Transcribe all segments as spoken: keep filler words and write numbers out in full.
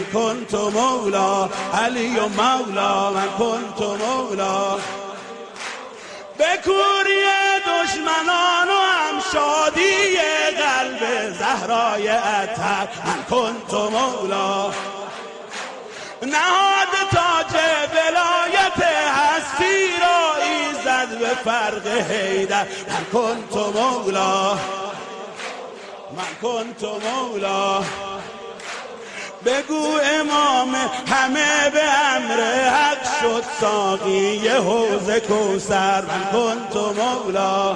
کنت مولا، علی و مولا من کنت مولا. به کوری دشمنان و هم شادی قلب زهرای اطهر من کنت مولا. نهاد تاج ولایت هستی را ایزد به فرق حیدر من کنت مولا، من کنت مولا. بگو امام همه به امر حق شد ساقی حوض کوثر من کنت مولا.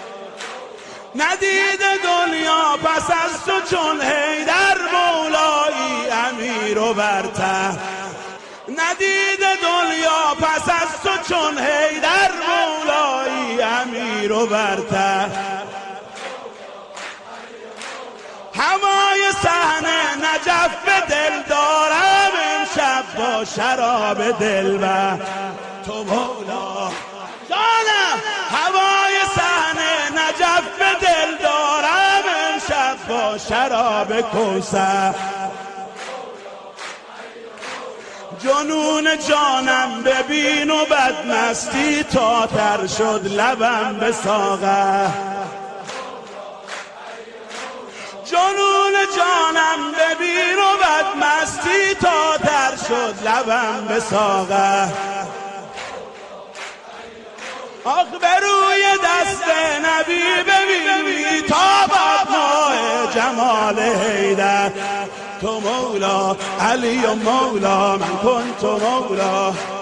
ندید دنیا پس از تو چون حیدر مولایی امیر و برتر. ندید دنیا پس از تو چون حیدر مولایی امیر و برتر. هوای صحنه نجف به دل دارم امشب با شراب دلبر تو مولا. جانم هوای صحنه نجف به دل دارم امشب با شراب کوثر. جنون جانم ببین و بدمستی تا تر شد لبم به ساغر. جنون جانم ببین و بدمستی تا تر شد لبم به ساغر. آخ به روی دست نبی ببین تا باد ماه جمال حیدر تو مولا، علی و مولا من کنت مولا.